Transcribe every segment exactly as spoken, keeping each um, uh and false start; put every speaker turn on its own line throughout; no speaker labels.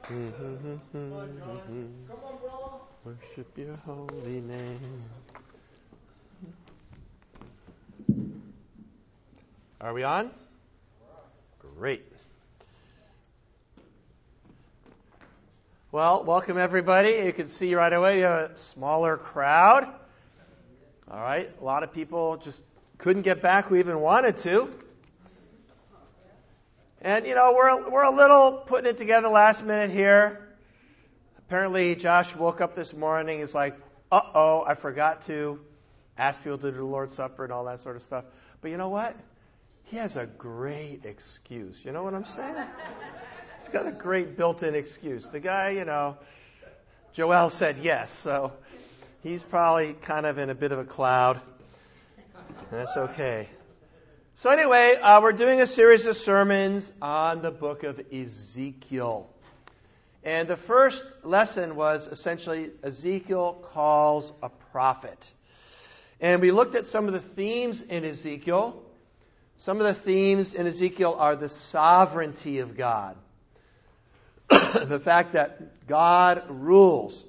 Worship your holy name. Are we on? Great. Well, welcome everybody. You can see right away you have a smaller crowd. All right. A lot of people just couldn't get back who even wanted to. And, you know, we're, we're a little putting it together last minute here. Apparently, Josh woke up this morning. He's like, uh-oh, I forgot to ask people to do the Lord's Supper and all that sort of stuff. But you know what? He has a great excuse. You know what I'm saying? He's got a great built-in excuse. The guy, you know, Joel said yes, so he's probably kind of in a bit of a cloud. That's okay. So anyway, uh, we're doing a series of sermons on the book of Ezekiel. And the first lesson was essentially Ezekiel calls a prophet. And we looked at some of the themes in Ezekiel. Some of the themes in Ezekiel are the sovereignty of God. The fact that God rules.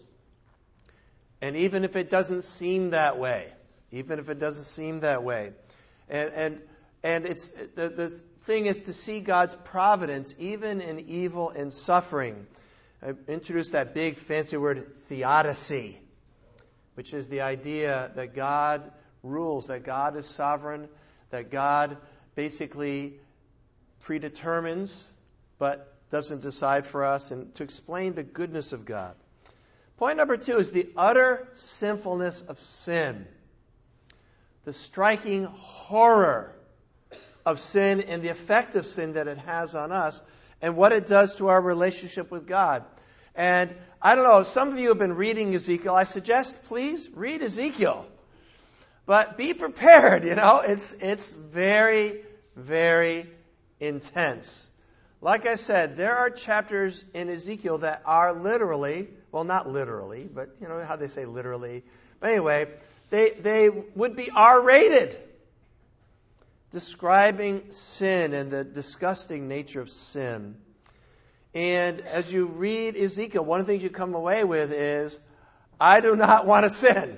And even if it doesn't seem that way, even if it doesn't seem that way. And and and it's the, the thing is to see God's providence even in evil and suffering. I introduced that big fancy word theodicy, which is the idea that God rules, that God is sovereign, that God basically predetermines but doesn't decide for us, and to explain the goodness of God. Point number two is the utter sinfulness of sin. The striking horror of sin and the effect of sin that it has on us and what it does to our relationship with God. And I don't know, some of you have been reading Ezekiel. I suggest, please, read Ezekiel. But be prepared, you know. It's it's very, very intense. Like I said, there are chapters in Ezekiel that are literally, well, not literally, but you know how they say literally. But anyway, they they would be R-rated, describing sin and the disgusting nature of sin. And as you read Ezekiel, one of the things you come away with is, I do not want to sin.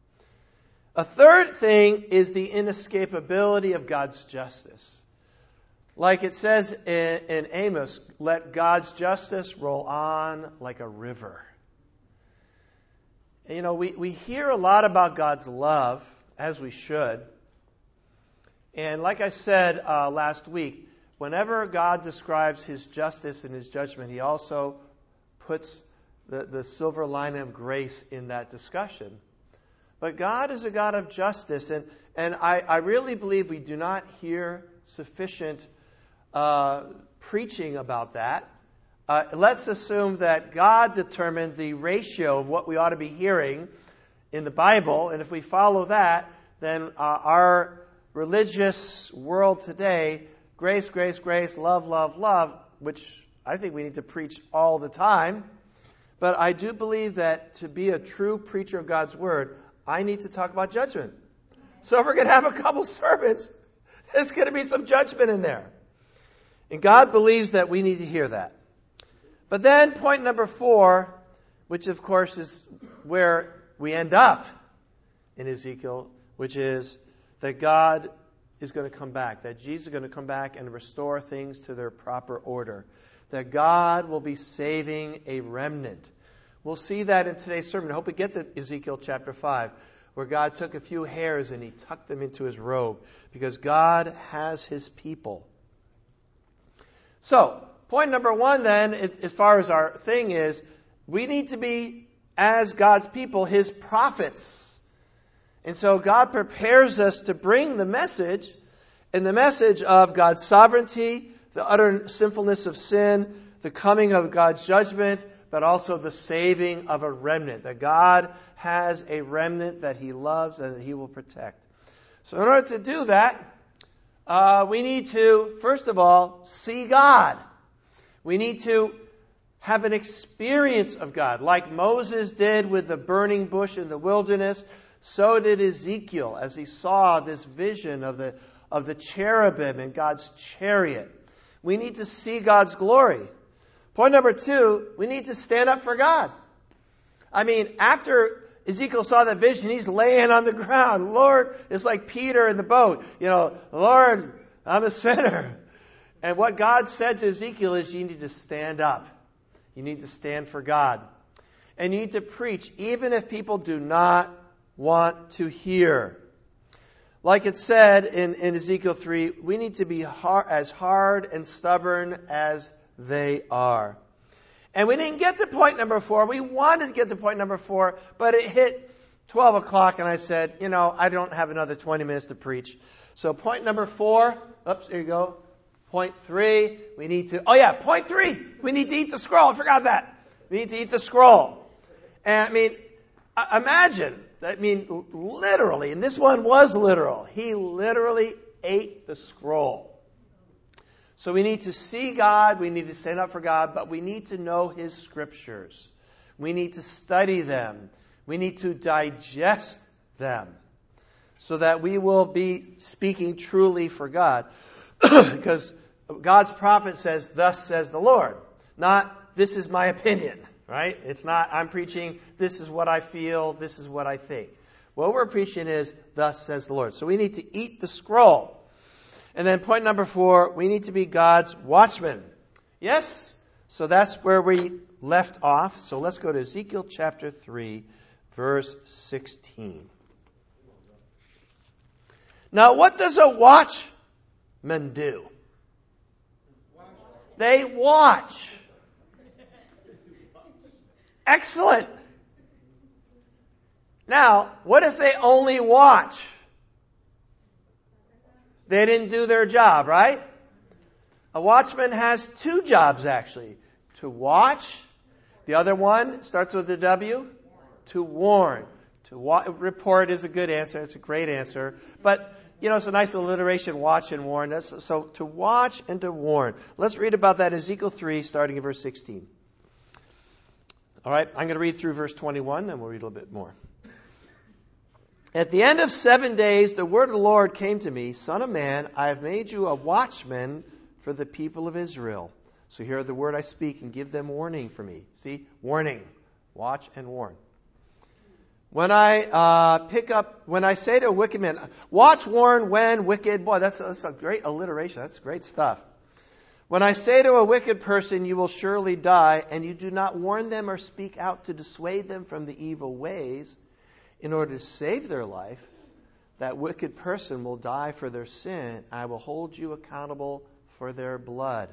A third thing is the inescapability of God's justice. Like it says in, in Amos, let God's justice roll on like a river. And, you know, we, we hear a lot about God's love, as we should. And like I said uh, last week, whenever God describes His justice and His judgment, He also puts the, the silver lining of grace in that discussion. But God is a God of justice, and, and I, I really believe we do not hear sufficient uh, preaching about that. Uh, let's assume that God determined the ratio of what we ought to be hearing in the Bible, and if we follow that, then uh, our religious world today, grace, grace, grace, love, love, love, which I think we need to preach all the time. But I do believe that to be a true preacher of God's Word, I need to talk about judgment. So if we're going to have a couple sermons, there's going to be some judgment in there. And God believes that we need to hear that. But then point number four, which of course is where we end up in Ezekiel, which is that God is going to come back, that Jesus is going to come back and restore things to their proper order, that God will be saving a remnant. We'll see that in today's sermon. I hope we get to Ezekiel chapter five, where God took a few hairs and He tucked them into His robe, because God has His people. So, point number one then, as far as our thing is, we need to be, as God's people, His prophets. And so God prepares us to bring the message, and the message of God's sovereignty, the utter sinfulness of sin, the coming of God's judgment, but also the saving of a remnant. That God has a remnant that He loves and that He will protect. So in order to do that, uh, we need to, first of all, see God. We need to have an experience of God. Like Moses did with the burning bush in the wilderness, so did Ezekiel as he saw this vision of the, of the cherubim and God's chariot. We need to see God's glory. Point number two, we need to stand up for God. I mean, after Ezekiel saw that vision, he's laying on the ground. Lord, it's like Peter in the boat. You know, Lord, I'm a sinner. And what God said to Ezekiel is you need to stand up. You need to stand for God. And you need to preach even if people do not want to hear. Like it said in, in Ezekiel three, we need to be hard, as hard and stubborn as they are. And we didn't get to point number four. We wanted to get to point number four, but it hit twelve o'clock and I said, you know, I don't have another twenty minutes to preach. So point number four, oops, there you go. Point three, we need to, oh yeah, point three, we need to eat the scroll. I forgot that. We need to eat the scroll. And I mean, imagine, I mean, literally, and this one was literal. He literally ate the scroll. So we need to see God, we need to stand up for God, but we need to know His Scriptures. We need to study them. We need to digest them so that we will be speaking truly for God. Because God's prophet says, thus says the Lord. Not, this is my opinion, right? It's not, I'm preaching, this is what I feel, this is what I think. What we're preaching is, thus says the Lord. So we need to eat the scroll. And then point number four, we need to be God's watchmen. Yes? So that's where we left off. So let's go to Ezekiel chapter three, verse sixteen. Now, what does a watchman do? They watch. Excellent. Now, what if they only watch? They didn't do their job, right? A watchman has two jobs, actually. To watch. The other one starts with a W. To warn. To wa- report is a good answer. It's a great answer. But, you know, it's a nice alliteration, watch and warn. That's, so to watch and to warn. Let's read about that in Ezekiel three, starting in verse sixteen. All right, I'm going to read through verse twenty-one, then we'll read a little bit more. At the end of seven days, the word of the Lord came to me, Son of man, I have made you a watchman for the people of Israel. So hear the word I speak and give them warning for me. See, warning. Watch and warn. When I uh, pick up, when I say to a wicked man, watch, warn, when, wicked. Boy, that's, that's a great alliteration. That's great stuff. When I say to a wicked person, you will surely die, and you do not warn them or speak out to dissuade them from the evil ways, in order to save their life, that wicked person will die for their sin. I will hold you accountable for their blood.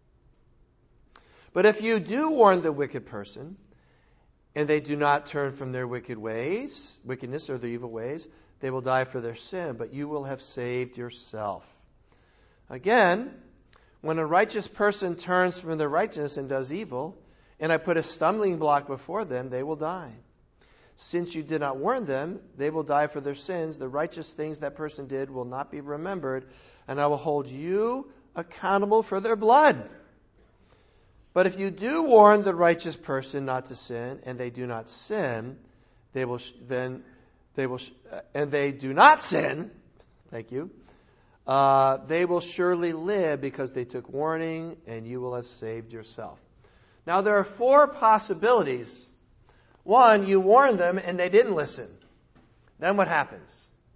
But if you do warn the wicked person, and they do not turn from their wicked ways, wickedness or their evil ways, they will die for their sin, but you will have saved yourself. Again, when a righteous person turns from their righteousness and does evil, and I put a stumbling block before them, they will die. Since you did not warn them, they will die for their sins. The righteous things that person did will not be remembered, and I will hold you accountable for their blood. But if you do warn the righteous person not to sin, and they do not sin, they will sh- then they will sh- and they do not sin. Thank you. Uh, they will surely live because they took warning, and you will have saved yourself. Now there are four possibilities. One, you warn them and they didn't listen. Then what happens?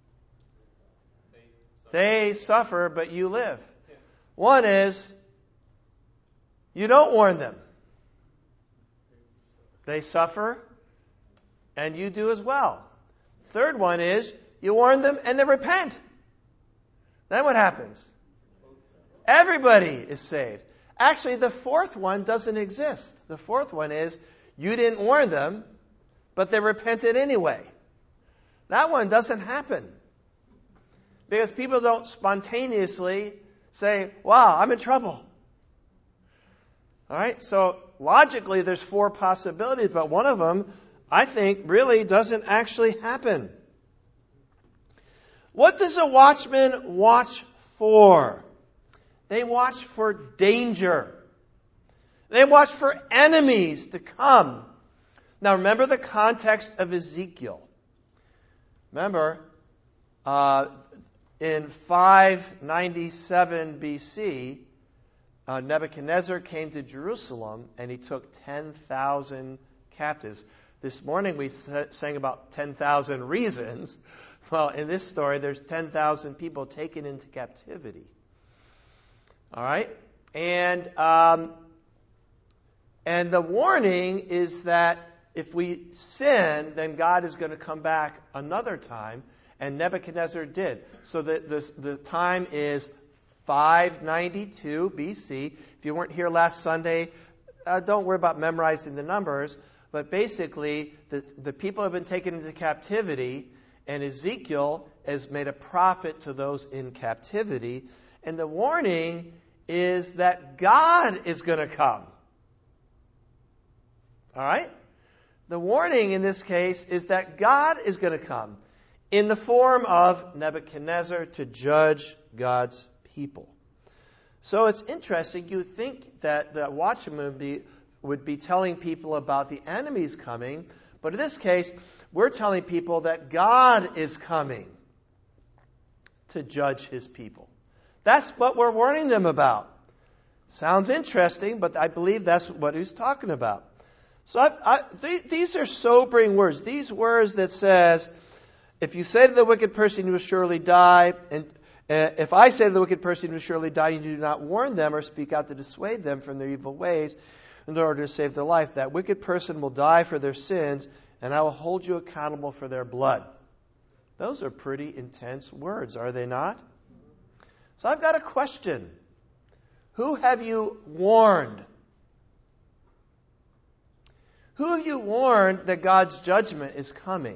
They suffer, but you live. One is, you don't warn them. They suffer, and you do as well. Third one is, you warn them and they repent. Then what happens? Everybody is saved. Actually, the fourth one doesn't exist. The fourth one is, you didn't warn them, but they repented anyway. That one doesn't happen. Because people don't spontaneously say, wow, I'm in trouble. All right, so logically there's four possibilities, but one of them, I think, really doesn't actually happen. What does a watchman watch for? They watch for danger. They watch for enemies to come. Now remember the context of Ezekiel. Remember, uh, in five ninety-seven B C, uh, Nebuchadnezzar came to Jerusalem and he took ten thousand captives. This morning we sang about ten thousand reasons. Well, in this story, there's ten thousand people taken into captivity. All right? And um, and the warning is that if we sin, then God is going to come back another time. And Nebuchadnezzar did. So the, the, the time is five ninety-two B C. If you weren't here last Sunday, uh, don't worry about memorizing the numbers. But basically, the, the people have been taken into captivity, and Ezekiel has made a prophet to those in captivity. And the warning is that God is going to come. All right? The warning in this case is that God is going to come in the form of Nebuchadnezzar to judge God's people. So it's interesting. You think that the watchman would be, would be telling people about the enemies coming, but in this case, we're telling people that God is coming to judge his people. That's what we're warning them about. Sounds interesting, but I believe that's what he's talking about. So I, I, th- these are sobering words. These words that says, if you say to the wicked person, you will surely die, and uh, if I say to the wicked person, you will surely die, you do not warn them or speak out to dissuade them from their evil ways in order to save their life, that wicked person will die for their sins, and I will hold you accountable for their blood. Those are pretty intense words, are they not? So I've got a question. Who have you warned? Who have you warned that God's judgment is coming?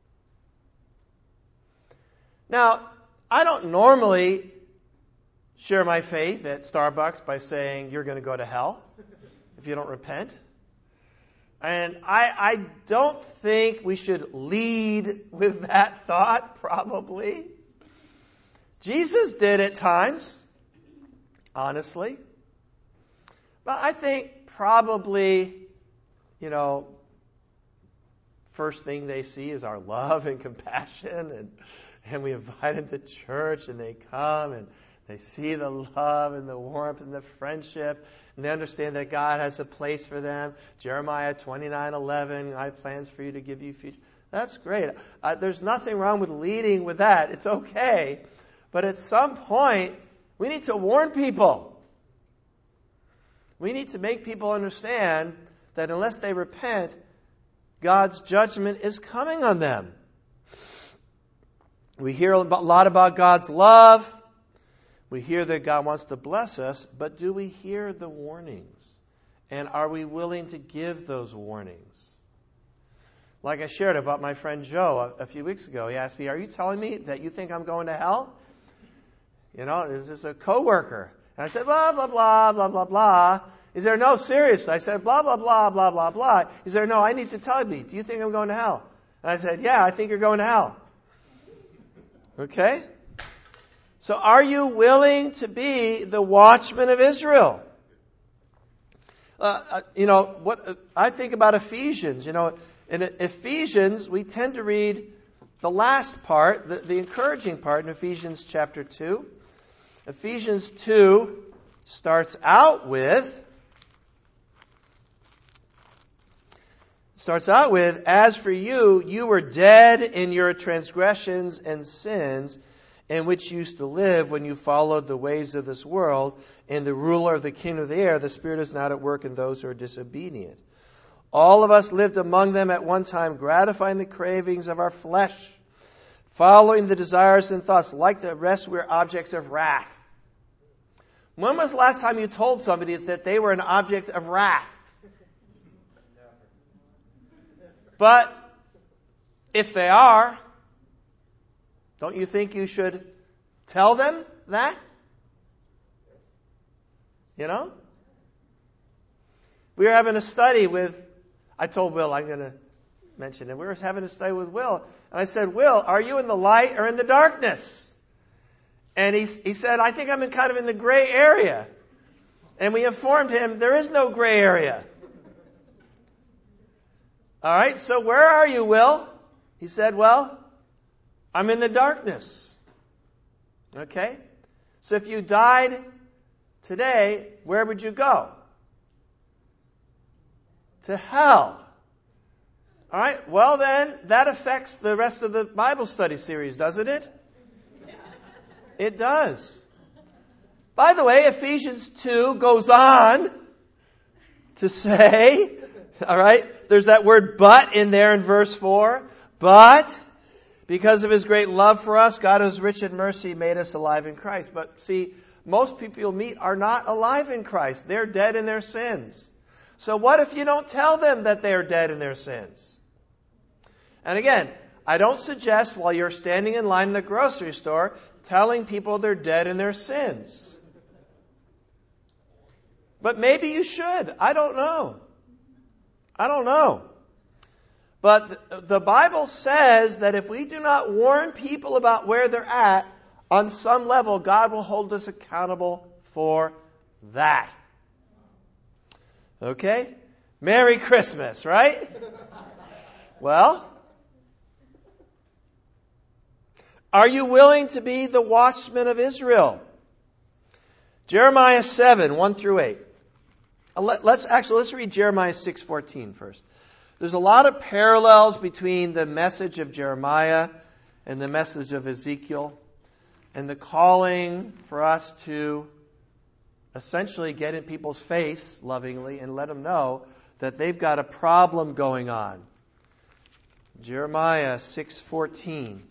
Now, I don't normally share my faith at Starbucks by saying you're going to go to hell if you don't repent. And I, I don't think we should lead with that thought, probably. Jesus did at times, honestly. But I think probably, you know, first thing they see is our love and compassion, and and we invite them to church, and they come, and they see the love and the warmth and the friendship, and they understand that God has a place for them. Jeremiah twenty-nine eleven, I have plans for you to give you future. That's great. Uh, there's nothing wrong with leading with that. It's okay. But at some point, we need to warn people. We need to make people understand that unless they repent, God's judgment is coming on them. We hear a lot about God's love. We hear that God wants to bless us, but do we hear the warnings? And are we willing to give those warnings? Like I shared about my friend Joe a, a few weeks ago. He asked me, are you telling me that you think I'm going to hell? You know, is this a coworker? And I said, blah, blah, blah, blah, blah, blah. Is there no, serious? I said, blah, blah, blah, blah, blah, blah. Is there no, I need to tell you, do you think I'm going to hell? And I said, yeah, I think you're going to hell. Okay? So are you willing to be the watchman of Israel? Uh, you know, what uh, I think about Ephesians, you know, in Ephesians, we tend to read the last part, the, the encouraging part in Ephesians chapter two. Ephesians two starts out with, starts out with, as for you, you were dead in your transgressions and sins, in which you used to live when you followed the ways of this world, and the ruler of the kingdom of the air, the Spirit is now at work in those who are disobedient. All of us lived among them at one time, gratifying the cravings of our flesh, following the desires and thoughts. Like the rest, we're objects of wrath. When was the last time you told somebody that they were an object of wrath? But if they are, don't you think you should tell them that? You know? We were having a study with, I told Will I'm going to mention it. We were having a study with Will. And I said, Will, are you in the light or in the darkness? And he, he said, I think I'm in kind of in the gray area. And we informed him there is no gray area. All right, so where are you, Will? He said, well, I'm in the darkness. Okay? So if you died today, where would you go? To hell. All right, well then, that affects the rest of the Bible study series, doesn't it? It does. By the way, Ephesians two goes on to say, all right, there's that word but in there in verse four. But because of his great love for us, God who is rich in mercy made us alive in Christ. But see, most people you'll meet are not alive in Christ. They're dead in their sins. So what if you don't tell them that they're dead in their sins? And again, I don't suggest while you're standing in line in the grocery store telling people they're dead in their sins. But maybe you should. I don't know. I don't know. But the Bible says that if we do not warn people about where they're at, on some level, God will hold us accountable for that. Okay? Merry Christmas, right? Well, are you willing to be the watchman of Israel? Jeremiah seven, one through eight. Let's actually, let's read Jeremiah six fourteen first. There's a lot of parallels between the message of Jeremiah and the message of Ezekiel, and the calling for us to essentially get in people's face lovingly and let them know that they've got a problem going on. Jeremiah six fourteen.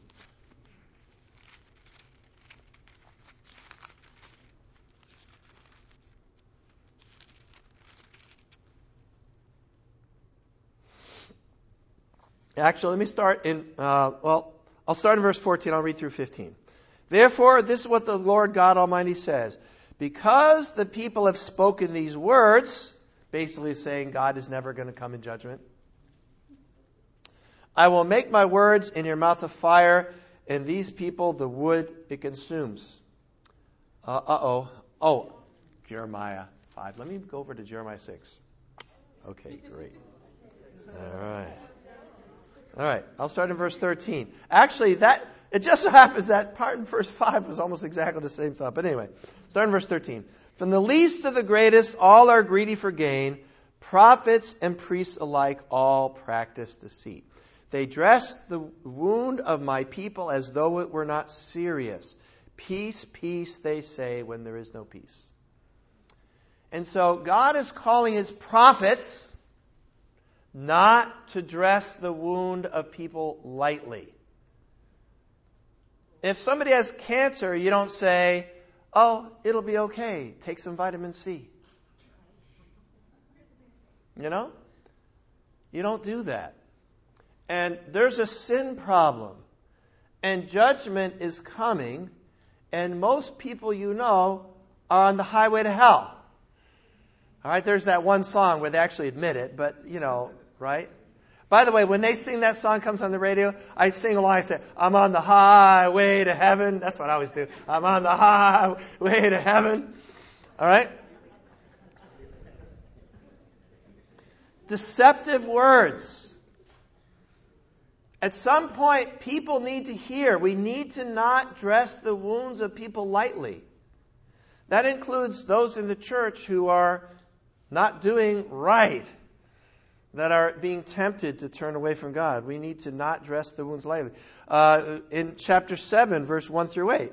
Actually, let me start in, uh, well, I'll start in verse fourteen. I'll read through fifteen. Therefore, this is what the Lord God Almighty says. Because the people have spoken these words, basically saying God is never going to come in judgment, I will make my words in your mouth a fire, and these people the wood it consumes. Uh, uh-oh. Oh, Jeremiah five. Let me go over to Jeremiah six. Okay, great. All right. All right, I'll start in verse thirteen. Actually, that it just so happens that part in verse five was almost exactly the same thought. But anyway, start in verse thirteen. From the least to the greatest, all are greedy for gain. Prophets and priests alike all practice deceit. They dress the wound of my people as though it were not serious. Peace, peace, they say, when there is no peace. And so God is calling his prophets not to dress the wound of people lightly. If somebody has cancer, you don't say, oh, it'll be okay. Take some vitamin C. You know? You don't do that. And there's a sin problem. And judgment is coming. And most people you know are on the highway to hell. All right, there's that one song where they actually admit it, but, you know, right? By the way, when they sing that song comes on the radio, I sing along, I say, I'm on the highway to heaven. That's what I always do. I'm on the highway to heaven. All right? Deceptive words. At some point, people need to hear. We need to not dress the wounds of people lightly. That includes those in the church who are not doing right, that are being tempted to turn away from God. We need to not dress the wounds lightly. Uh, in chapter seven, verse one through eight,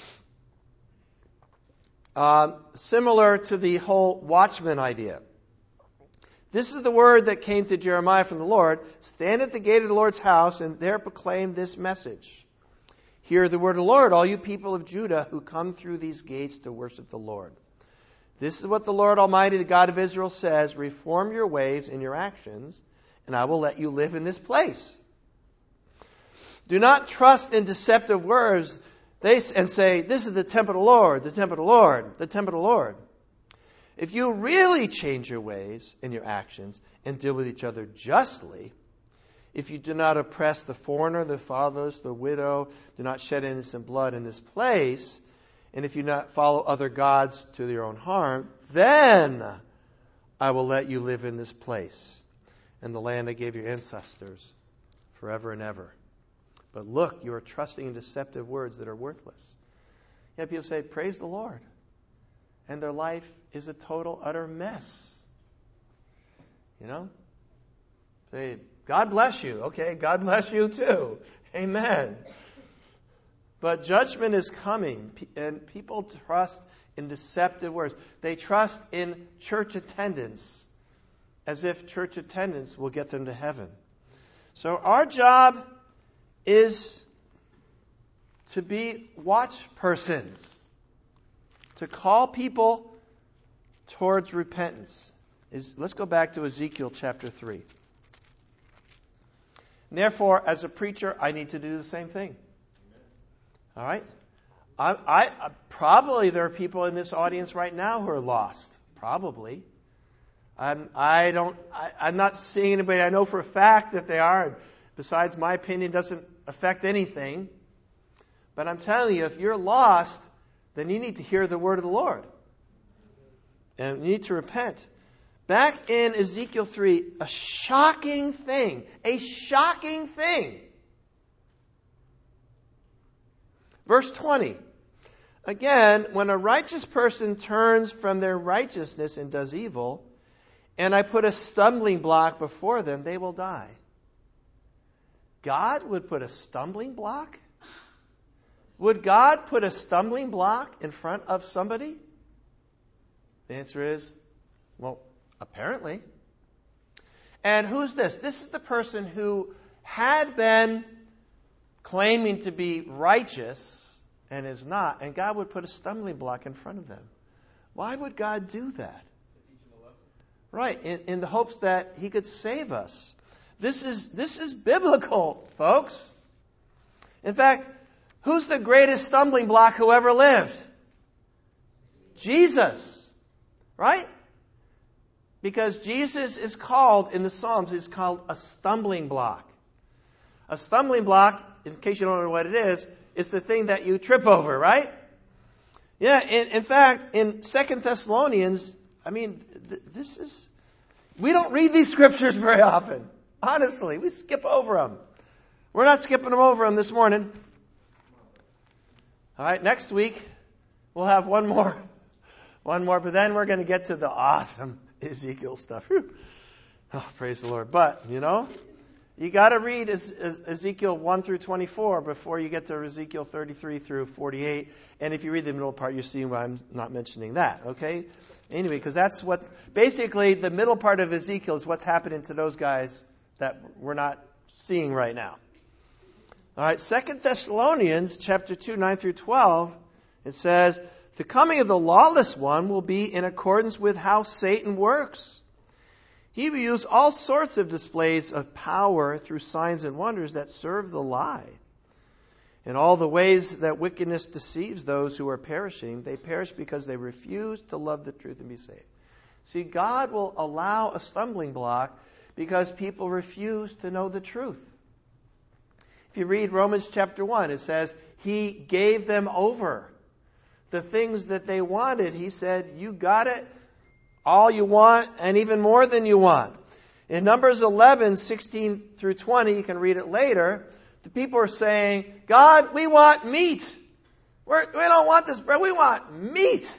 uh, similar to the whole watchman idea. This is the word that came to Jeremiah from the Lord. Stand at the gate of the Lord's house and there proclaim this message. Hear the word of the Lord, all you people of Judah who come through these gates to worship the Lord. This is what the Lord Almighty, the God of Israel, says. Reform your ways and your actions, and I will let you live in this place. Do not trust in deceptive words they, and say, this is the temple of the Lord, the temple of the Lord, the temple of the Lord. If you really change your ways and your actions and deal with each other justly, if you do not oppress the foreigner, the fatherless, the widow, do not shed innocent blood in this place, and if you do not follow other gods to your own harm, then I will let you live in this place and the land I gave your ancestors forever and ever. But look, you are trusting in deceptive words that are worthless. Yeah, people say, praise the Lord. and their life is a total, utter mess. You know? Say, God bless you. Okay, God bless you too. Amen. But judgment is coming, and people trust in deceptive words. They trust in church attendance, as if church attendance will get them to heaven. So our job is to be watch persons, to call people towards repentance. Is, let's go back to Ezekiel chapter three. Therefore, as a preacher, I need to do the same thing. All right? I, I, I probably there are people in this audience right now who are lost. Probably. I'm, I don't. I, I'm not seeing anybody. I know for a fact that they are. And besides, my opinion doesn't affect anything. But I'm telling you, if you're lost, then you need to hear the word of the Lord, and you need to repent. Back in Ezekiel three, a shocking thing, a shocking thing. Verse twenty. Again, when a righteous person turns from their righteousness and does evil, and I put a stumbling block before them, they will die. God would put a stumbling block? Would God put a stumbling block in front of somebody? The answer is, well, apparently. And who's this? This is the person who had been claiming to be righteous and is not, and God would put a stumbling block in front of them. Why would God do that? Right, in, in the hopes that He could save us. This is this is biblical, folks. In fact, who's the greatest stumbling block who ever lived? Jesus. Right? Because Jesus is called, in the Psalms, is called a stumbling block. A stumbling block, in case you don't know what it is, is the thing that you trip over, right? Yeah, in, in fact, in Second Thessalonians, I mean, th- this is, we don't read these scriptures very often. Honestly, we skip over them. We're not skipping them over them this morning. All right, next week, we'll have one more. One more, but then we're going to get to the awesome Ezekiel stuff. Whew. Oh, praise the Lord. But, you know, you got to read Ezekiel one through twenty-four before you get to Ezekiel thirty-three through forty-eight. And if you read the middle part, you see why I'm not mentioning that, okay? Anyway, because that's what, basically, the middle part of Ezekiel is what's happening to those guys that we're not seeing right now. All right, Second Thessalonians chapter two, nine through twelve, it says, the coming of the lawless one will be in accordance with how Satan works. He will use all sorts of displays of power through signs and wonders that serve the lie. In all the ways that wickedness deceives those who are perishing, they perish because they refuse to love the truth and be saved. See, God will allow a stumbling block because people refuse to know the truth. If you read Romans chapter one, it says, He gave them over. The things that they wanted, He said, you got it. All you want, and even more than you want. In Numbers eleven, sixteen through twenty, you can read it later, the people are saying, God, we want meat. We're, we don't want this bread, we want meat.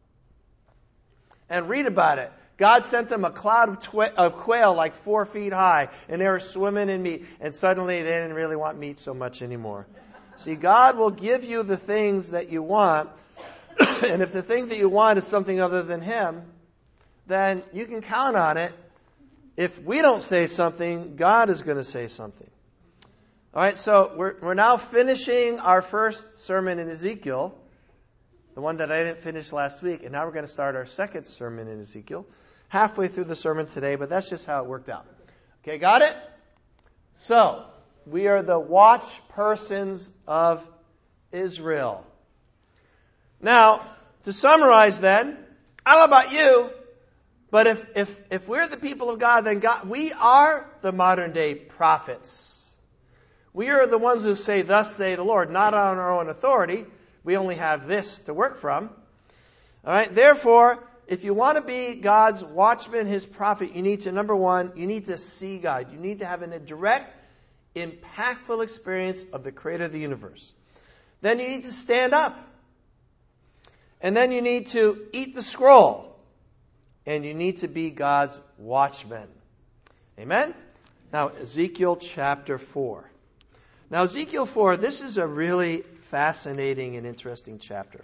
And read about it. God sent them a cloud of, twi- of quail like four feet high, and they were swimming in meat, and suddenly they didn't really want meat so much anymore. See, God will give you the things that you want, and if the thing that you want is something other than Him, then you can count on it. If we don't say something, God is going to say something. All right, so we're we're now finishing our first sermon in Ezekiel, the one that I didn't finish last week, and now we're going to start our second sermon in Ezekiel. Halfway through the sermon today, but that's just how it worked out. Okay, got it? So, we are the watch persons of Israel. Now, to summarize then, I don't know about you, but if, if, if we're the people of God, then God, we are the modern day prophets. We are the ones who say, thus say the Lord, not on our own authority. We only have this to work from. All right. Therefore, if you want to be God's watchman, His prophet, you need to, number one, you need to see God. You need to have a direct, impactful experience of the Creator of the universe. Then you need to stand up. And then you need to eat the scroll. And you need to be God's watchman. Amen? Now, Ezekiel chapter four. Now, Ezekiel four, this is a really fascinating and interesting chapter.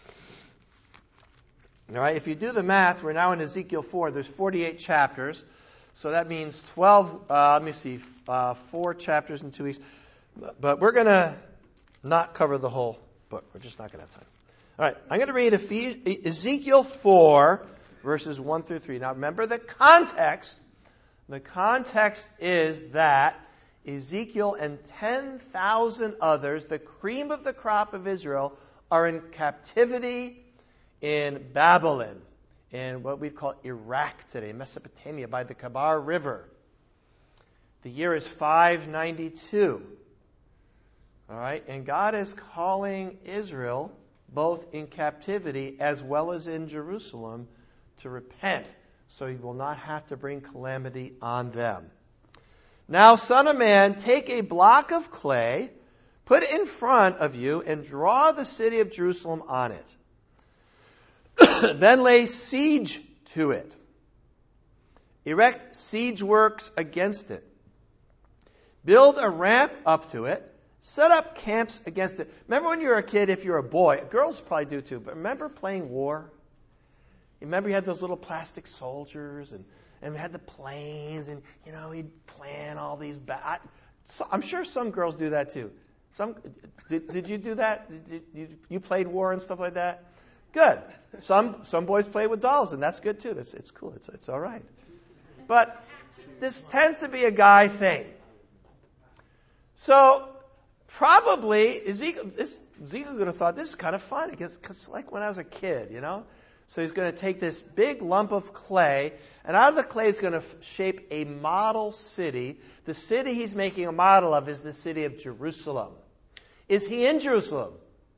All right, if you do the math, we're now in Ezekiel four. There's forty-eight chapters. So that means twelve, uh, let me see, uh, four chapters in two weeks. But we're going to not cover the whole book. We're just not going to have time. All right, I'm going to read Ephes- Ezekiel four, verses one through three. Now remember the context. The context is that Ezekiel and ten thousand others, the cream of the crop of Israel, are in captivity in Babylon, in what we call Iraq today, Mesopotamia, by the Kabar River. The year is five ninety-two. All right, and God is calling Israel, both in captivity as well as in Jerusalem, to repent, so he will not have to bring calamity on them. Now, son of man, take a block of clay, put it in front of you, and draw the city of Jerusalem on it. Then lay siege to it. Erect siege works against it. Build a ramp up to it. Set up camps against it. Remember when you were a kid, if you're a boy, girls probably do too, but remember playing war? You remember you had those little plastic soldiers, and, and we had the planes, and, you know, he'd plan all these... Ba- I, so I'm sure some girls do that too. Some Did, did you do that? Did you, you played war and stuff like that? Good. Some some boys play with dolls, and that's good too. That's, it's cool. It's, it's all right. But this tends to be a guy thing. So probably Ezekiel, this, Ezekiel would have thought this is kind of fun. It's like when I was a kid, you know. So he's going to take this big lump of clay, and out of the clay he's going to shape a model city. The city he's making a model of is the city of Jerusalem. Is he in Jerusalem?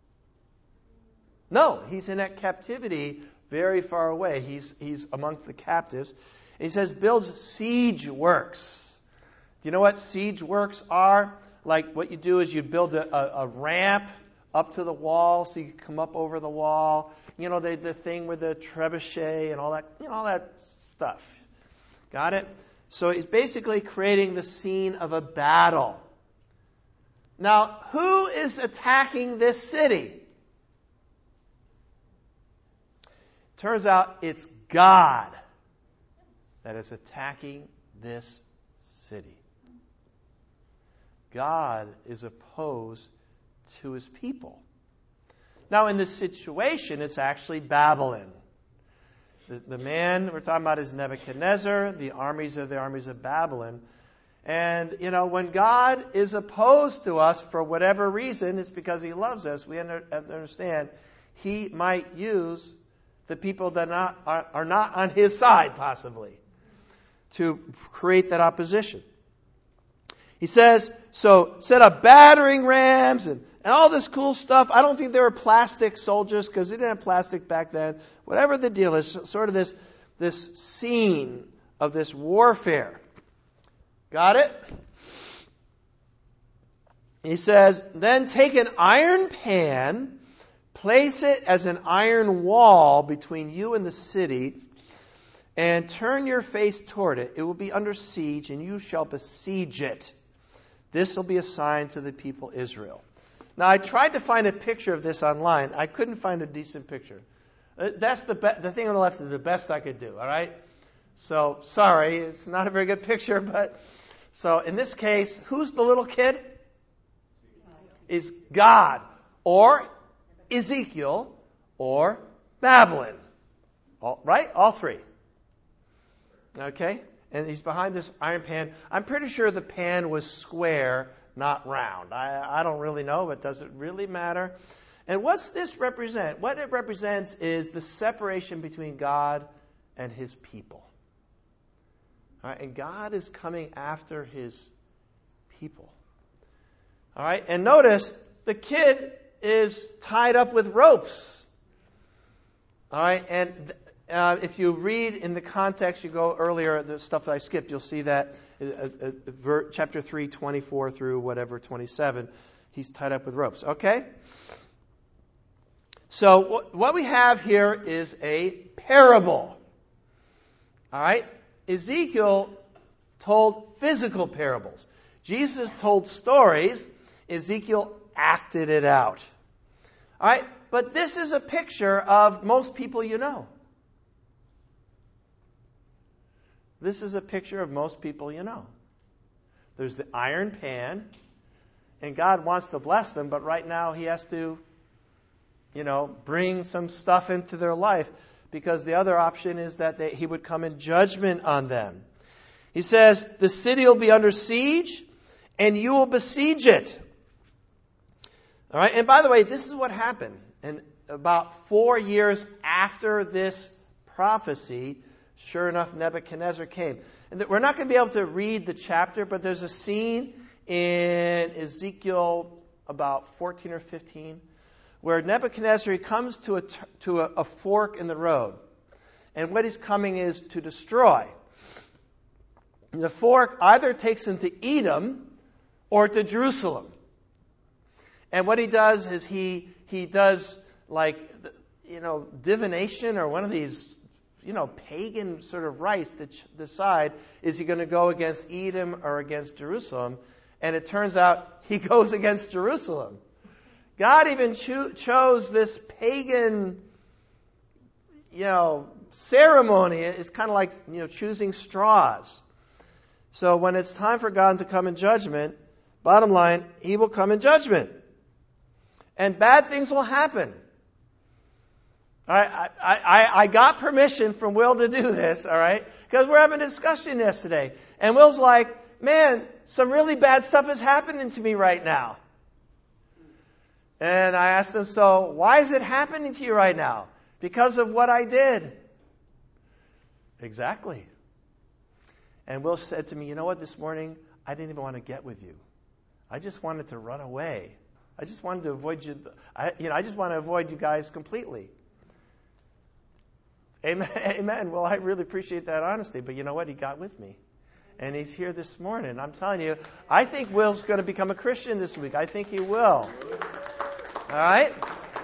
No, he's in that captivity very far away. He's he's among the captives. And he says, builds siege works. Do you know what siege works are? Like what you do is you build a, a, a ramp up to the wall so you can come up over the wall. You know, the, the thing with the trebuchet and all that, you know, all that stuff. Got it? So he's basically creating the scene of a battle. Now, who is attacking this city? Turns out it's God that is attacking this city. God is opposed to his people. Now, in this situation, it's actually Babylon. The, the man we're talking about is Nebuchadnezzar. The armies are the armies of Babylon. And, you know, when God is opposed to us for whatever reason, it's because he loves us. We under, understand he might use the people that not, are, are not on his side, possibly, to create that opposition. He says, so set up battering rams and, and all this cool stuff. I don't think they were plastic soldiers because they didn't have plastic back then. Whatever the deal is, sort of this, this scene of this warfare. Got it? He says, then take an iron pan, place it as an iron wall between you and the city, and turn your face toward it. It will be under siege, and you shall besiege it. This will be a sign to the people Israel. Now, I tried to find a picture of this online. I couldn't find a decent picture. That's the be- the thing on the left is the best I could do, all right? So, sorry, it's not a very good picture, but... So, in this case, who's the little kid? Is God, or Ezekiel, or Babylon. All, right? All three. Okay? And he's behind this iron pan. I'm pretty sure the pan was square, not round. I, I don't really know, but does it really matter? And what's this represent? What it represents is the separation between God and his people. All right? And God is coming after his people. All right? And notice, the kid is tied up with ropes. All right? And uh, if you read in the context, you go earlier, the stuff that I skipped, you'll see that uh, uh, ver- chapter three, twenty-four through whatever, twenty-seven, he's tied up with ropes. Okay? So what we have here is a parable. All right? Ezekiel told physical parables. Jesus told stories. Ezekiel acted it out. All right? But this is a picture of most people you know. This is a picture of most people you know. There's the iron pan, and God wants to bless them, but right now He has to, you know, bring some stuff into their life, because the other option is that they, He would come in judgment on them. He says, the city will be under siege, and you will besiege it. All right, and by the way, this is what happened. And about four years after this prophecy, sure enough, Nebuchadnezzar came. And we're not going to be able to read the chapter, but there's a scene in Ezekiel about fourteen or fifteen where Nebuchadnezzar comes to a, to a, a fork in the road. And what he's coming is to destroy. And the fork either takes him to Edom or to Jerusalem. And what he does is he he does like, you know, divination or one of these, you know, pagan sort of rites to ch- decide, is he going to go against Edom or against Jerusalem? And it turns out he goes against Jerusalem. God even cho- chose this pagan, you know, ceremony. It's kind of like, you know, choosing straws. So when it's time for God to come in judgment, bottom line, He will come in judgment. And bad things will happen. I, I, I, I got permission from Will to do this, all right? Because we're having a discussion yesterday. And Will's like, man, some really bad stuff is happening to me right now. And I asked him, so why is it happening to you right now? Because of what I did. Exactly. And Will said to me, you know what, this morning, I didn't even want to get with you. I just wanted to run away. I just wanted to avoid you. I, you know, I just want to avoid you guys completely. Amen. Amen. Well, I really appreciate that honesty, but you know what? He got with me. And he's here this morning. I'm telling you, I think Will's going to become a Christian this week. I think he will. All right?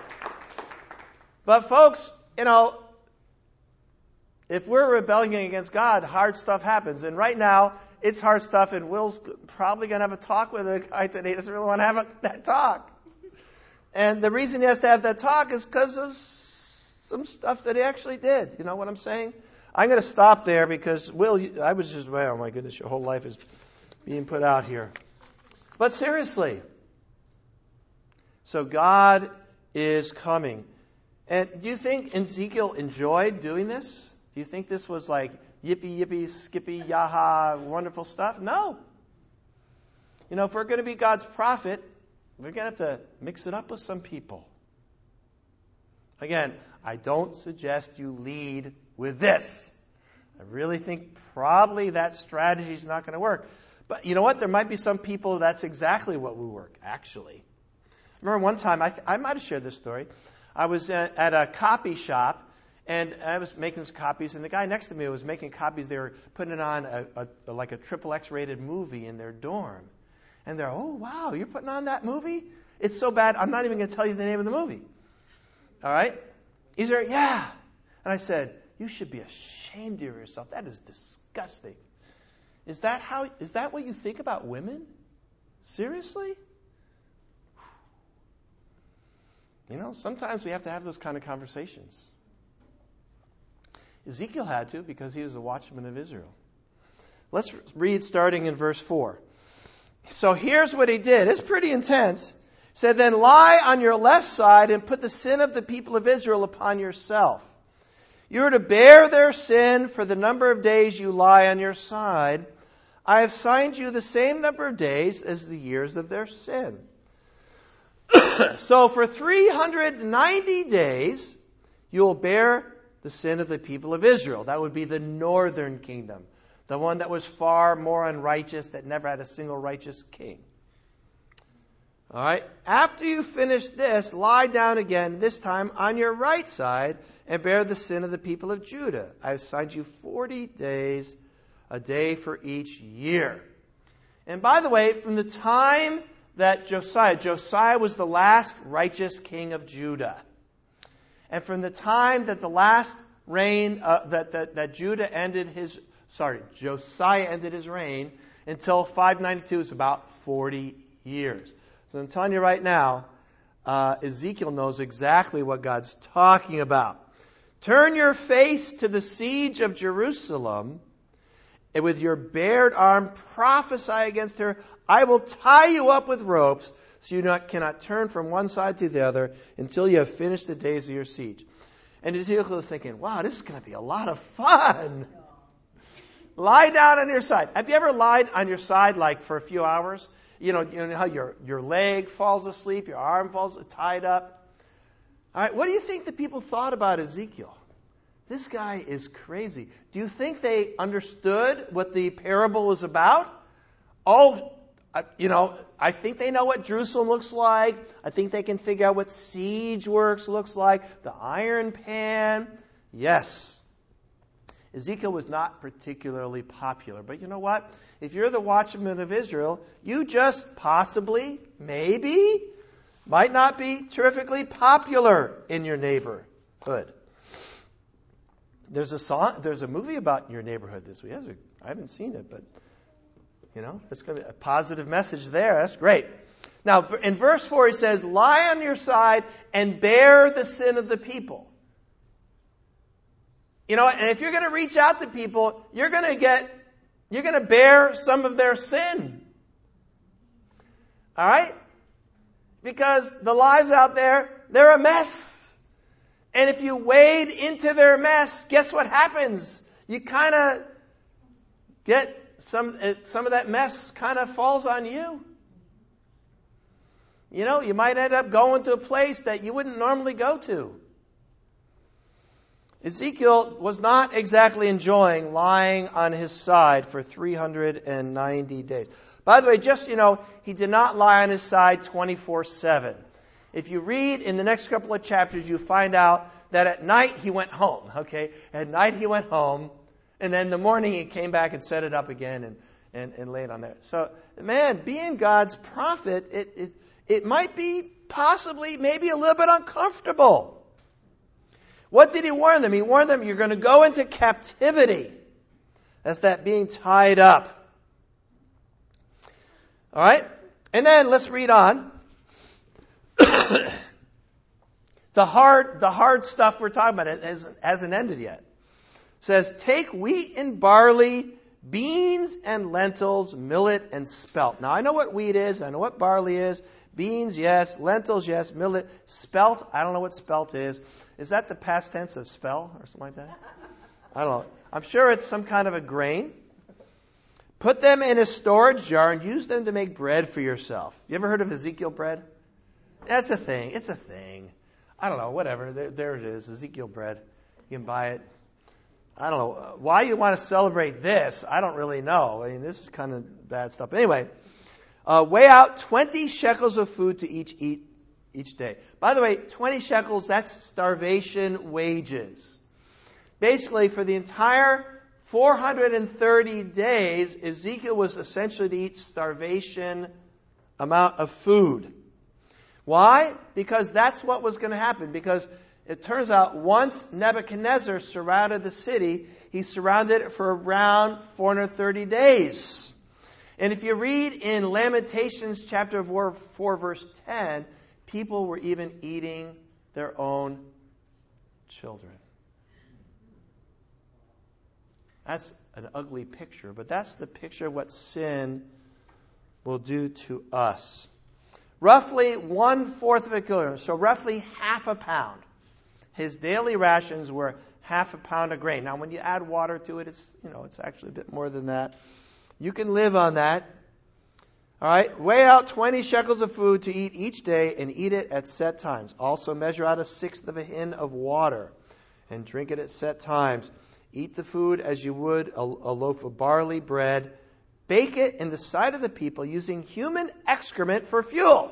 But folks, you know, if we're rebelling against God, hard stuff happens. And right now, it's hard stuff, and Will's probably going to have a talk with a guy today. He doesn't really want to have a, that talk. And the reason he has to have that talk is because of some stuff that he actually did. You know what I'm saying? I'm going to stop there because, Will, I was just, oh my goodness, your whole life is being put out here. But seriously, so God is coming. And do you think Ezekiel enjoyed doing this? Do you think this was like yippee, yippee, skippy, yaha, wonderful stuff? No. You know, if we're going to be God's prophet, we're going to have to mix it up with some people. Again, I don't suggest you lead with this. I really think probably that strategy is not going to work. But you know what? There might be some people that's exactly what will work, actually. Remember one time, I, th- I might have shared this story. I was at, at a copy shop, and I was making some copies, and the guy next to me was making copies. They were putting it on a, a, like a triple X rated movie in their dorm. And they're, oh, wow, you're putting on that movie? It's so bad, I'm not even going to tell you the name of the movie. All right? He's there, yeah. And I said, you should be ashamed of yourself. That is disgusting. Is that how? Is that what you think about women? Seriously? You know, sometimes we have to have those kind of conversations. Ezekiel had to because he was a watchman of Israel. Let's read starting in verse four. So here's what he did. It's pretty intense. He said, then lie on your left side and put the sin of the people of Israel upon yourself. You are to bear their sin for the number of days you lie on your side. I have assigned you the same number of days as the years of their sin. So for three hundred ninety days, you will bear the sin of the people of Israel. That would be the northern kingdom. The one that was far more unrighteous, that never had a single righteous king. All right. After you finish this, lie down again, this time on your right side, and bear the sin of the people of Judah. I have assigned you forty days, a day for each year. And by the way, from the time that Josiah, Josiah was the last righteous king of Judah. And from the time that the last reign, uh, that, that, that Judah ended his, sorry, Josiah ended his reign, until five ninety-two is about forty years. So I'm telling you right now, uh, Ezekiel knows exactly what God's talking about. Turn your face to the siege of Jerusalem, and with your bared arm prophesy against her. I will tie you up with ropes, so you not, cannot turn from one side to the other until you have finished the days of your siege. And Ezekiel is thinking, wow, this is going to be a lot of fun. Lie down on your side. Have you ever lied on your side like for a few hours? You know, you know how your, your leg falls asleep, your arm falls tied up. All right, what do you think the people thought about Ezekiel? This guy is crazy. Do you think they understood what the parable was about? Oh, you know, I think they know what Jerusalem looks like. I think they can figure out what siege works looks like. The iron pan. Yes. Ezekiel was not particularly popular. But you know what? If you're the watchman of Israel, you just possibly, maybe, might not be terrifically popular in your neighborhood. There's a song, there's a movie about your neighborhood this week. I haven't seen it, but you know, that's going to be a positive message there. That's great. Now, in verse four, he says, "Lie on your side and bear the sin of the people." You know, and if you're going to reach out to people, you're going to get, you're going to bear some of their sin. All right? Because the lives out there, they're a mess. And if you wade into their mess, guess what happens? You kind of get some, some of that mess kind of falls on you. You know, you might end up going to a place that you wouldn't normally go to. Ezekiel was not exactly enjoying lying on his side for three hundred ninety days. By the way, just, you know, he did not lie on his side twenty-four seven. If you read in the next couple of chapters, you find out that at night he went home, okay? At night he went home, and then in the morning he came back and set it up again and, and, and laid on there. So, man, being God's prophet, it, it, it might be possibly maybe a little bit uncomfortable. What did he warn them? He warned them, you're going to go into captivity. That's that being tied up. All right? And then let's read on. the hard the hard stuff we're talking about hasn't, hasn't ended yet. It says, take wheat and barley, beans and lentils, millet and spelt. Now, I know what wheat is. I know what barley is. Beans, yes. Lentils, yes. Millet. Spelt, I don't know what spelt is. Is that the past tense of spell or something like that? I don't know. I'm sure it's some kind of a grain. Put them in a storage jar and use them to make bread for yourself. You ever heard of Ezekiel bread? That's a thing. It's a thing. I don't know. Whatever. There, there it is. Ezekiel bread. You can buy it. I don't know. Why you want to celebrate this, I don't really know. I mean, this is kind of bad stuff. But anyway, uh, weigh out twenty shekels of food to each eat each day. By the way, twenty shekels, that's starvation wages. Basically, for the entire four hundred thirty days, Ezekiel was essentially to eat starvation amount of food. Why? Because that's what was going to happen. Because it turns out once Nebuchadnezzar surrounded the city, he surrounded it for around four hundred thirty days. And if you read in Lamentations chapter four, verse ten, people were even eating their own children. That's an ugly picture, but that's the picture of what sin will do to us. Roughly one-fourth of a kilogram, so roughly half a pound. His daily rations were half a pound of grain. Now, when you add water to it, it's, you know, it's actually a bit more than that. You can live on that. All right, weigh out twenty shekels of food to eat each day and eat it at set times. Also measure out a sixth of a hin of water and drink it at set times. Eat the food as you would a, a loaf of barley bread. Bake it in the sight of the people using human excrement for fuel.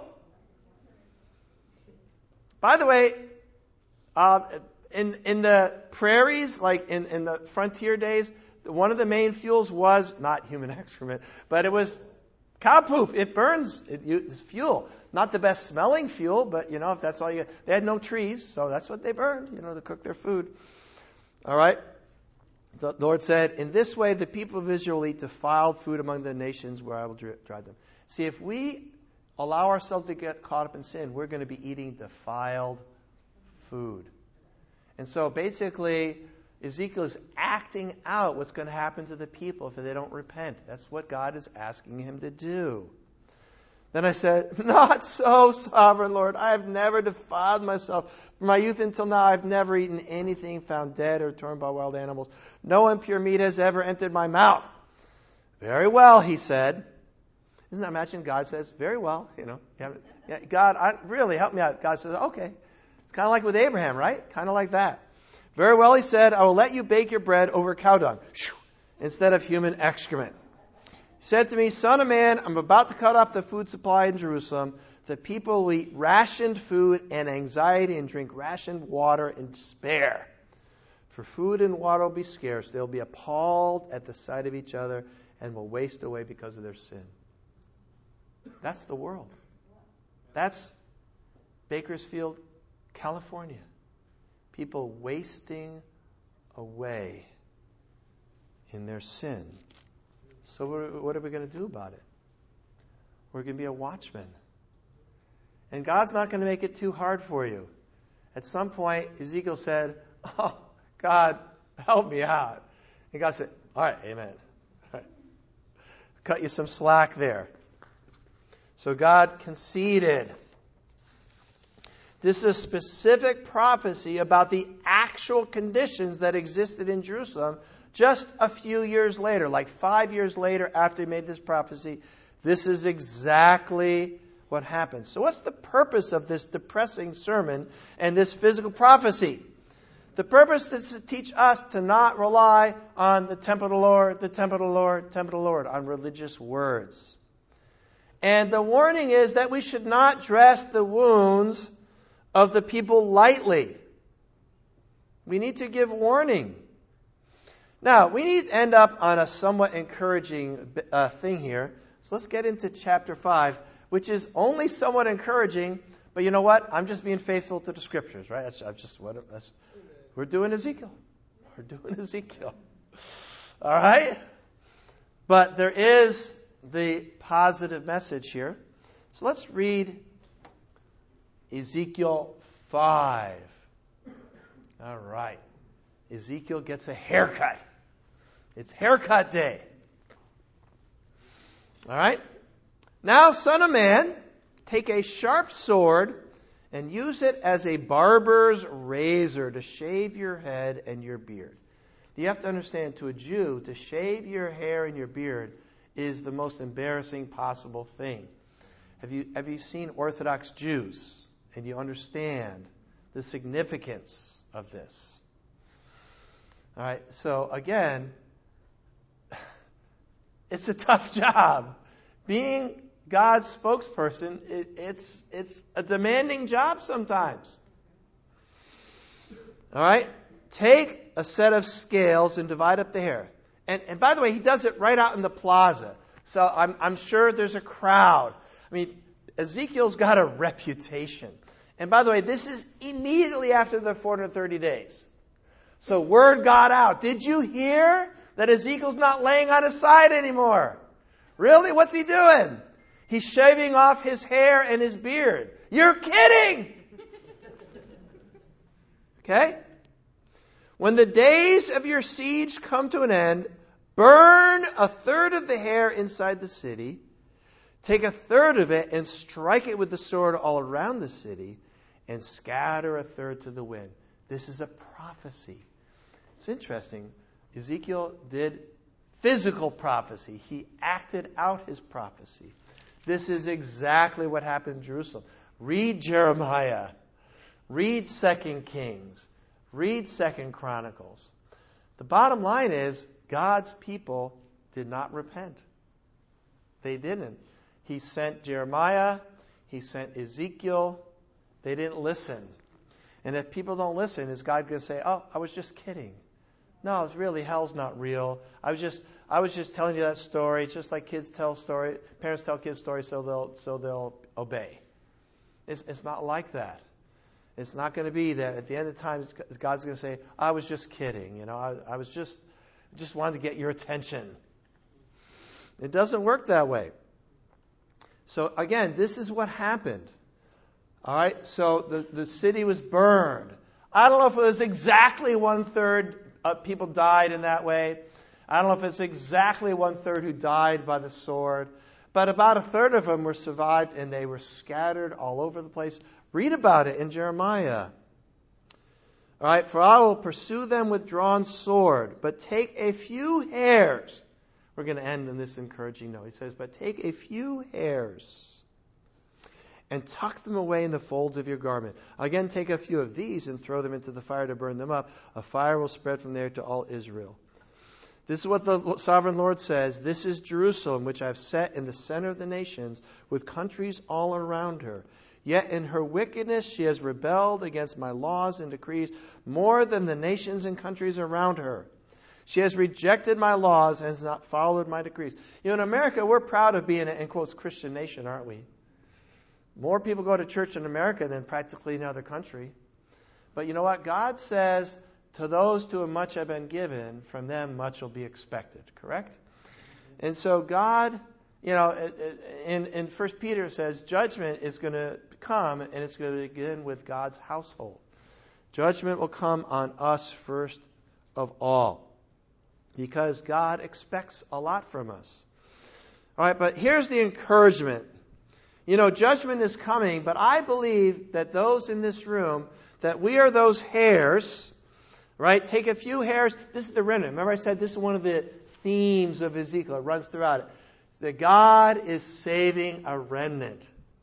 By the way, uh, in in the prairies, like in, in the frontier days, one of the main fuels was not human excrement, but it was Cow poop, it burns. It, you, it's fuel. Not the best smelling fuel, but, you know, if that's all you... They had no trees, so that's what they burned, you know, to cook their food. All right? The Lord said, in this way the people of Israel will eat defiled food among the nations where I will drive them. See, if we allow ourselves to get caught up in sin, we're going to be eating defiled food. And so basically, Ezekiel is acting out what's going to happen to the people if they don't repent. That's what God is asking him to do. Then I said, not so, sovereign Lord. I have never defiled myself. From my youth until now, I've never eaten anything found dead or torn by wild animals. No impure meat has ever entered my mouth. Very well, he said. Isn't that imagine God says, very well, you know. Yeah, God, I, really, help me out. God says, okay. It's kind of like with Abraham, right? Kind of like that. Very well, he said, I will let you bake your bread over cow dung instead of human excrement. He said to me, son of man, I'm about to cut off the food supply in Jerusalem. The people will eat rationed food and anxiety and drink rationed water in despair. For food and water will be scarce. They'll be appalled at the sight of each other and will waste away because of their sin. That's the world. That's Bakersfield, California. People wasting away in their sin. So what are we going to do about it? We're going to be a watchman. And God's not going to make it too hard for you. At some point, Ezekiel said, oh, God, help me out. And God said, all right, amen. All right. Cut you some slack there. So God conceded. This is a specific prophecy about the actual conditions that existed in Jerusalem just a few years later, like five years later after he made this prophecy. This is exactly what happened. So what's the purpose of this depressing sermon and this physical prophecy? The purpose is to teach us to not rely on the temple of the Lord, the temple of the Lord, temple of the Lord, on religious words. And the warning is that we should not dress the wounds of the people lightly. We need to give warning. Now, we need to end up on a somewhat encouraging uh, thing here. So let's get into chapter five, which is only somewhat encouraging, but you know what? I'm just being faithful to the scriptures, right? That's, that's just what that's, we're doing Ezekiel. We're doing Ezekiel. All right? But there is the positive message here. So let's read Ezekiel five. All right. Ezekiel gets a haircut. It's haircut day. All right. Now, son of man, take a sharp sword and use it as a barber's razor to shave your head and your beard. You have to understand, to a Jew, to shave your hair and your beard is the most embarrassing possible thing. Have you, have you seen Orthodox Jews? And you understand the significance of this. All right, so again, it's a tough job. Being God's spokesperson, it, it's, it's a demanding job sometimes. All right, take a set of scales and divide up the hair. And, and by the way, he does it right out in the plaza. So I'm, I'm sure there's a crowd. I mean, Ezekiel's got a reputation. And by the way, this is immediately after the four hundred thirty days. So word got out. Did you hear that Ezekiel's not laying on his side anymore? Really? What's he doing? He's shaving off his hair and his beard. You're kidding! Okay? When the days of your siege come to an end, burn a third of the hair inside the city. Take a third of it and strike it with the sword all around the city, and scatter a third to the wind. This is a prophecy. It's interesting. Ezekiel did physical prophecy. He acted out his prophecy. This is exactly what happened in Jerusalem. Read Jeremiah. Read Second Kings. Read Second Chronicles. The bottom line is, God's people did not repent. They didn't. He sent Jeremiah. He sent Ezekiel. They didn't listen. And if people don't listen, is God going to say, oh, I was just kidding? no, it's really, hell's not real. I was just I was just telling you that story. It's just like kids tell story, parents tell kids stories so they'll so they'll obey. It's it's not like that. It's not going to be that at the end of time God's going to say, I was just kidding, you know, I, I was just just wanted to get your attention. It doesn't work that way. So again, this is what happened. All right, so the, the city was burned. I don't know if it was exactly one-third of people died in that way. I don't know if it's exactly one-third who died by the sword. But about a third of them were survived, and they were scattered all over the place. Read about it in Jeremiah. All right, for I will pursue them with drawn sword, but take a few hairs. We're going to end on this encouraging note. He says, but take a few hairs and tuck them away in the folds of your garment. Again, take a few of these and throw them into the fire to burn them up. A fire will spread from there to all Israel. This is what the sovereign Lord says. This is Jerusalem, which I've set in the center of the nations, with countries all around her. Yet in her wickedness she has rebelled against my laws and decrees more than the nations and countries around her. She has rejected my laws and has not followed my decrees. You know, in America, we're proud of being an, in quotes, Christian nation, aren't we? More people go to church in America than practically any other country. But you know what? God says, to those to whom much have been given, from them much will be expected. Correct? And so God, you know, in, in First Peter says, judgment is going to come, and it's going to begin with God's household. Judgment will come on us first of all, because God expects a lot from us. All right, but here's the encouragement. You know, judgment is coming, but I believe that those in this room, that we are those hairs, right? Take a few hairs. This is the remnant. Remember I said this is one of the themes of Ezekiel. It runs throughout it. That God is saving a remnant.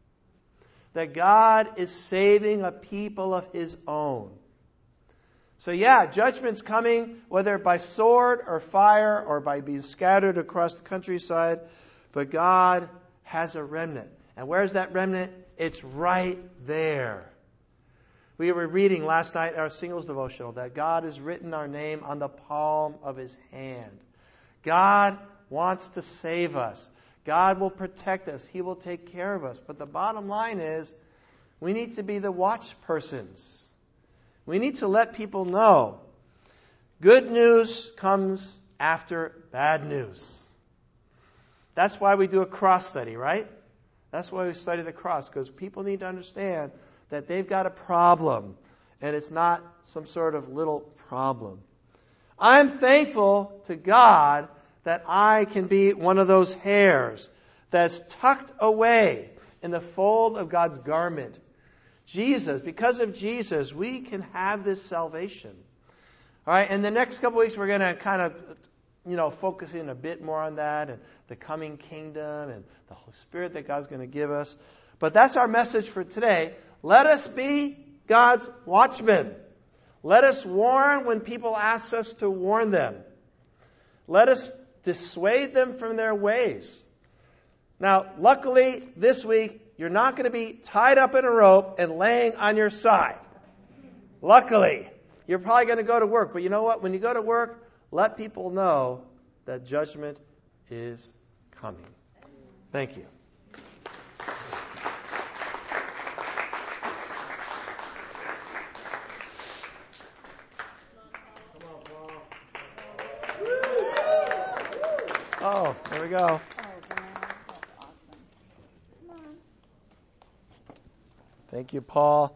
That God is saving a people of His own. So yeah, judgment's coming, whether by sword or fire or by being scattered across the countryside. But God has a remnant. And where's that remnant? It's right there. We were reading last night our singles devotional that God has written our name on the palm of His hand. God wants to save us. God will protect us. He will take care of us. But the bottom line is, we need to be the watch persons. We need to let people know. Good news comes after bad news. That's why we do a cross study, right? That's why we study the cross, because people need to understand that they've got a problem, and it's not some sort of little problem. I'm thankful to God that I can be one of those hairs that's tucked away in the fold of God's garment. Jesus, because of Jesus, we can have this salvation. All right, in the next couple of weeks, we're going to kind of, you know, focus in a bit more on that and the coming kingdom and the Holy Spirit that God's going to give us. But that's our message for today. Let us be God's watchmen. Let us warn when people ask us to warn them. Let us dissuade them from their ways. Now, luckily, this week, you're not going to be tied up in a rope and laying on your side. Luckily. You're probably going to go to work. But you know what? When you go to work, let people know that judgment is coming. Thank you. Oh, there we go.
Oh, wow. That's awesome. Come on.
Thank you, Paul.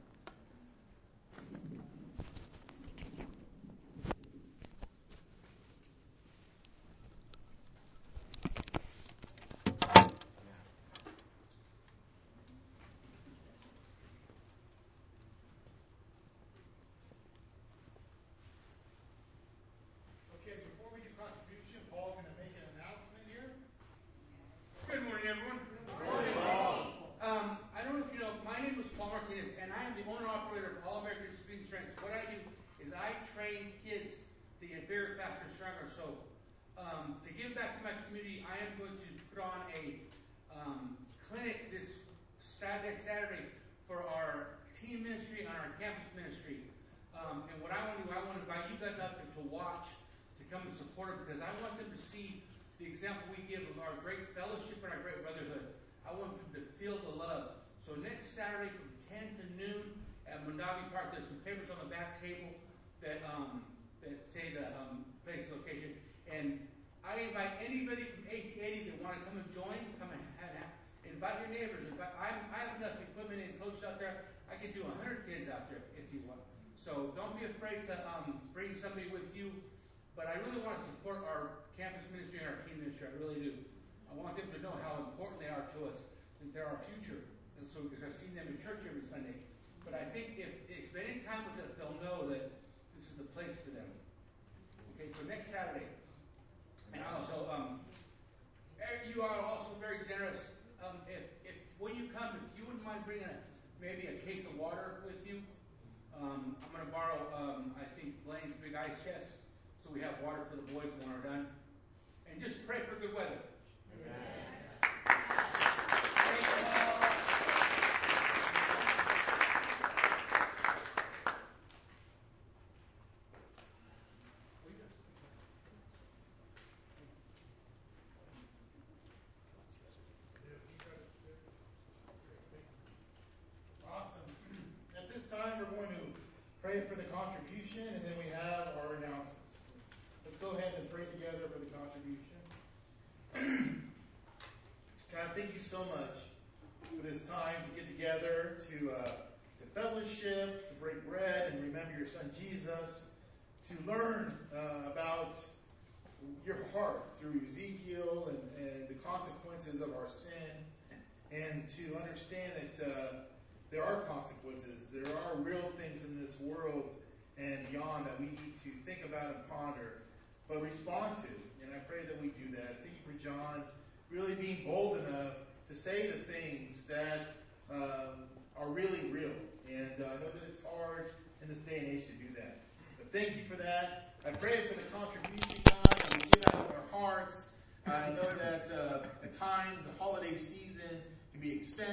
So, um, to give back to my community, I am going to put on a um, clinic this Saturday, Saturday for our teen ministry and our campus ministry. Um, and what I want to do, I want to invite you guys out there to watch, to come and support them, because I want them to see the example we give of our great fellowship and our great brotherhood. I want them to feel the love. So next Saturday from ten to noon at Mondavi Park, there's some papers on the back table that um, that say the um, place location. And I invite anybody from eight to eighty that want to come and join, come and have, have invite your neighbors. Invite, I, I have enough equipment and coaches out there. I could do one hundred kids out there if, if you want. So don't be afraid to um, bring somebody with you. But I really want to support our campus ministry and our team ministry. I really do. I want them to know how important they are to us, that they're our future. And so, because I've seen them in church every Sunday. But I think if they spend time with us, they'll know that this is the place for them. Okay, so next Saturday. And also, um, you are also very generous. Um, if, if when you come, if you wouldn't mind bringing a, maybe a case of water with you, um, I'm going to borrow, um, I think, Blaine's big ice chest, so we have water for the boys when we're done. And just pray for good weather. Amen.
We're going to pray for the contribution, and then we have our announcements. Let's go ahead and pray together for the contribution. God, thank you so much for this time to get together, to uh, to fellowship, to break bread, and remember your Son Jesus, to learn uh, about your heart through Ezekiel and, and the consequences of our sin, and to understand that uh, there are consequences. There are real things in this world and beyond that we need to think about and ponder, but respond to. And I pray that we do that. Thank you for John really being bold enough to say the things that um, are really real. And uh, I know that it's hard in this day and age to do that. But thank you for that. I pray for the contribution, God, that we give out of our hearts. I know that uh, at times the holiday season can be expensive.